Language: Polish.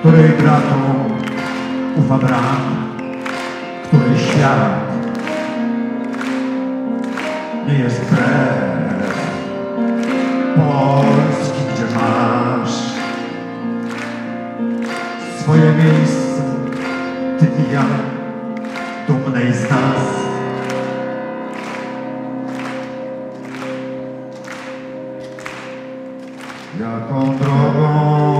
której bratom ufa bram, której świat nie jest wbrew Polski, gdzie masz swoje miejsce, ty i ja, dumnej z nas. Jaką drogą